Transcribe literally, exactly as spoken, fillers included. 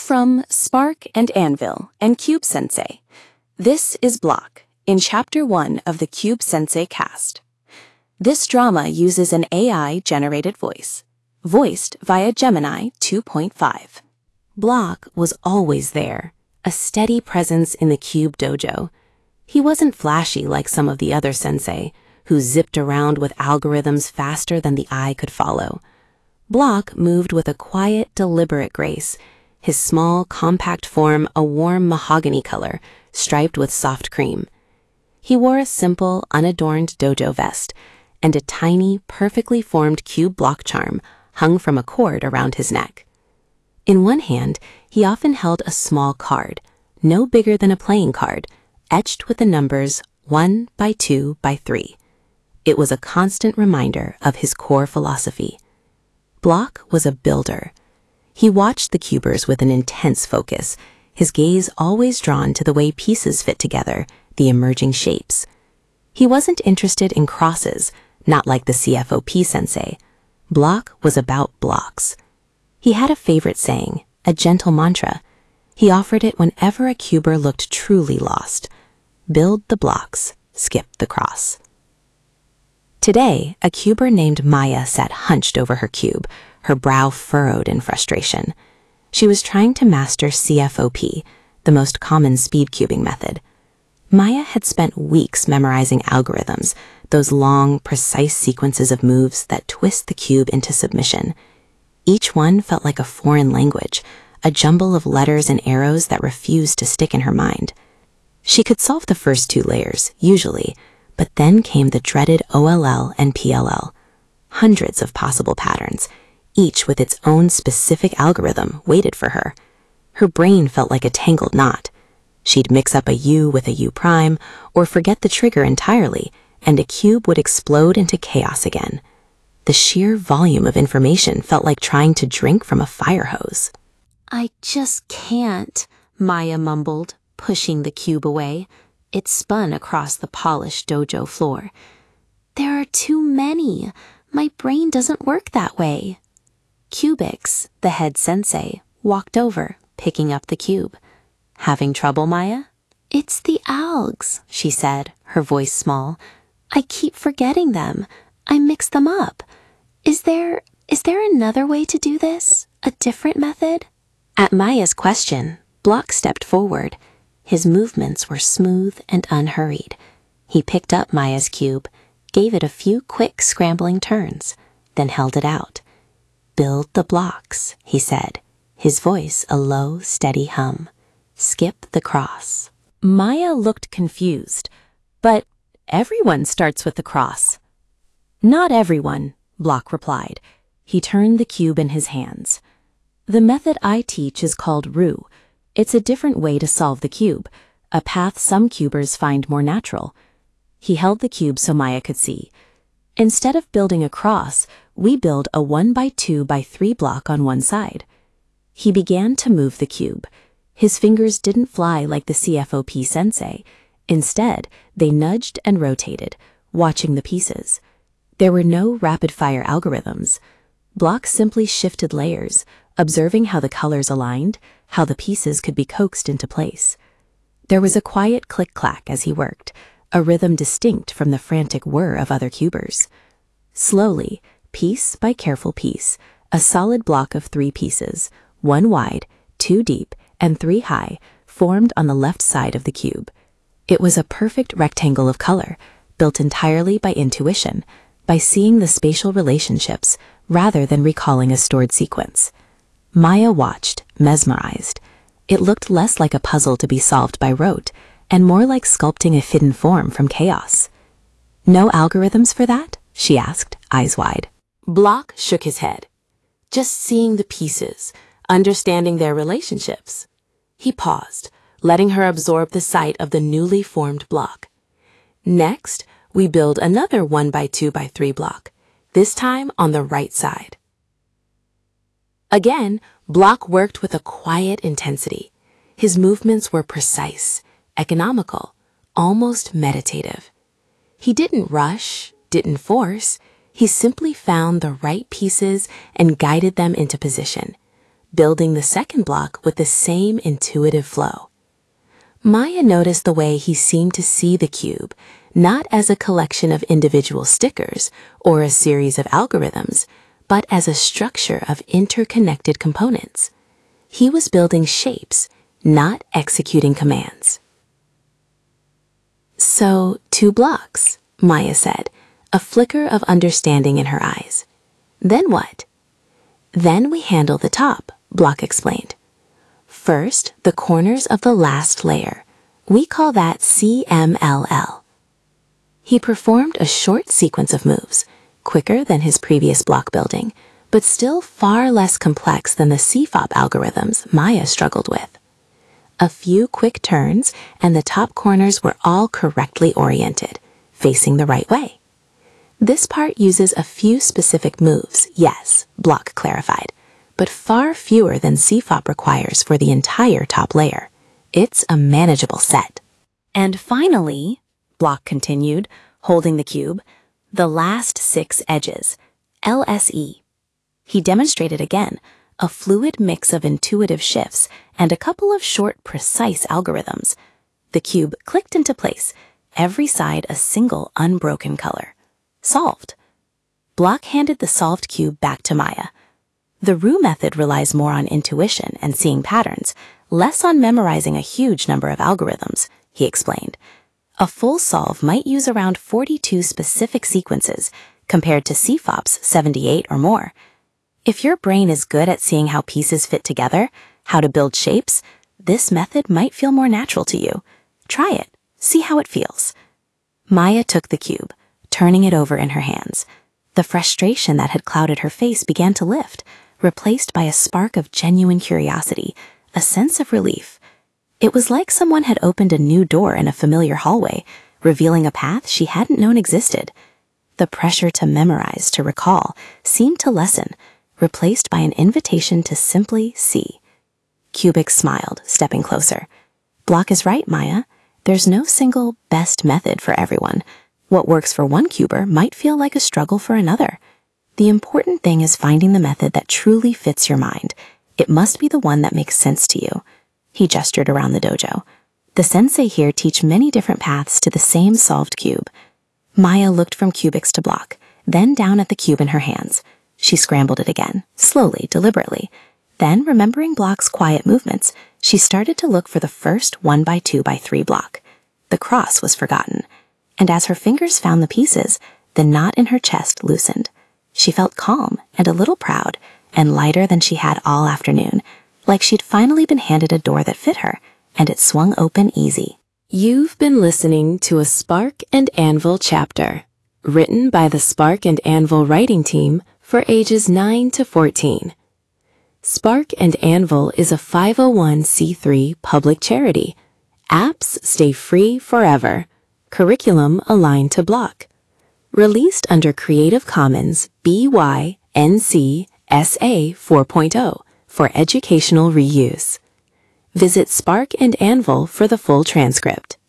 From Spark and Anvil and Cube Sensei, this is Block in Chapter one of the Cube Sensei cast. This drama uses an A I-generated voice, voiced via Gemini two point five. Block was always there, a steady presence in the Cube dojo. He wasn't flashy like some of the other sensei, who zipped around with algorithms faster than the eye could follow. Block moved with a quiet, deliberate grace, his small, compact form a warm mahogany color, striped with soft cream. He wore a simple, unadorned dojo vest, and a tiny, perfectly formed cube block charm hung from a cord around his neck. In one hand, he often held a small card, no bigger than a playing card, etched with the numbers one by two by three. It was a constant reminder of his core philosophy. Block was a builder. He watched the cubers with an intense focus, his gaze always drawn to the way pieces fit together, the emerging shapes. He wasn't interested in crosses, not like the C F O P sensei. Block was about blocks. He had a favorite saying, a gentle mantra. He offered it whenever a cuber looked truly lost. Build the blocks, skip the cross. Today, a cuber named Maya sat hunched over her cube, her brow furrowed in frustration. She was trying to master C F O P, the most common speed cubing method. Maya had spent weeks memorizing algorithms, those long, precise sequences of moves that twist the cube into submission. Each one felt like a foreign language, a jumble of letters and arrows that refused to stick in her mind. She could solve the first two layers, usually, but then came the dreaded O L L and P L L. Hundreds of possible patterns, each with its own specific algorithm, waited for her. Her brain felt like a tangled knot. She'd mix up a U with a U prime, or forget the trigger entirely, and a cube would explode into chaos again. The sheer volume of information felt like trying to drink from a fire hose. I just can't, Maya mumbled, pushing the cube away. It spun across the polished dojo floor. There are too many. My brain doesn't work that way. Cubix, the head sensei, walked over, picking up the cube. Having trouble, Maya? It's the algs, she said, her voice small. I keep forgetting them. I mix them up. Is there, is there another way to do this? A different method? At Maya's question, Block stepped forward. His movements were smooth and unhurried. He picked up Maya's cube, gave it a few quick scrambling turns, then held it out. Build the blocks, he said, his voice a low, steady hum. Skip the cross. Maya looked confused, but everyone starts with the cross. Not everyone, Block replied. He turned the cube in his hands. The method I teach is called R U. It's a different way to solve the cube, a path some cubers find more natural. He held the cube so Maya could see. Instead of building a cross, we build a one by two by three block on one side. He began to move the cube. His fingers didn't fly like the C F O P sensei. Instead, they nudged and rotated, watching the pieces. There were no rapid-fire algorithms. Block simply shifted layers, observing how the colors aligned, how the pieces could be coaxed into place. There was a quiet click-clack as he worked, a rhythm distinct from the frantic whir of other cubers. Slowly, piece by careful piece, a solid block of three pieces, one wide, two deep, and three high, formed on the left side of the cube. It was a perfect rectangle of color, built entirely by intuition, by seeing the spatial relationships rather than recalling a stored sequence. Maya watched, mesmerized. It looked less like a puzzle to be solved by rote, and more like sculpting a hidden form from chaos. No algorithms for that? She asked, eyes wide. Block shook his head. Just seeing the pieces, understanding their relationships. He paused, letting her absorb the sight of the newly formed block. Next, we build another one by two by three block, this time on the right side. Again, Block worked with a quiet intensity. His movements were precise, economical, almost meditative. He didn't rush, didn't force. He simply found the right pieces and guided them into position, building the second block with the same intuitive flow. Maya noticed the way he seemed to see the cube, not as a collection of individual stickers or a series of algorithms, but as a structure of interconnected components. He was building shapes, not executing commands. So, two blocks, Maya said, a flicker of understanding in her eyes. Then what? Then we handle the top, Block explained. First, the corners of the last layer. We call that C M L L. He performed a short sequence of moves, quicker than his previous block building, but still far less complex than the C FOP algorithms Maya struggled with. A few quick turns, and the top corners were all correctly oriented, facing the right way. This part uses a few specific moves, yes, Block clarified, but far fewer than C FOP requires for the entire top layer. It's a manageable set. And finally, Block continued, holding the cube, the last six edges, L S E. He demonstrated again, a fluid mix of intuitive shifts and a couple of short, precise algorithms. The cube clicked into place, every side a single unbroken color. Solved. Block handed the solved cube back to Maya. The Roux method relies more on intuition and seeing patterns, less on memorizing a huge number of algorithms, he explained. A full solve might use around forty-two specific sequences, compared to C FOP's seventy-eight or more. If your brain is good at seeing how pieces fit together, how to build shapes, this method might feel more natural to you. Try it. See how it feels. Maya took the cube, turning it over in her hands. The frustration that had clouded her face began to lift, replaced by a spark of genuine curiosity, a sense of relief. It was like someone had opened a new door in a familiar hallway, revealing a path she hadn't known existed. The pressure to memorize, to recall, seemed to lessen, replaced by an invitation to simply see. Cubic smiled, stepping closer. Block is right, Maya. There's no single best method for everyone. What works for one cuber might feel like a struggle for another. The important thing is finding the method that truly fits your mind. It must be the one that makes sense to you. He gestured around the dojo. The sensei here teach many different paths to the same solved cube. Maya looked from cubics to Block, then down at the cube in her hands. She scrambled it again, slowly, deliberately. Then, remembering Block's quiet movements, she started to look for the first one by two by three block. The cross was forgotten, and as her fingers found the pieces, the knot in her chest loosened. She felt calm and a little proud, and lighter than she had all afternoon, like she'd finally been handed a door that fit her, and it swung open easy. You've been listening to a Spark and Anvil chapter, written by the Spark and Anvil writing team for ages nine to fourteen. Spark and Anvil is a five oh one c three public charity. Apps stay free forever. Curriculum aligned to Block. Released under Creative Commons B Y N C S A four point oh for educational reuse. Visit Spark and Anvil for the full transcript.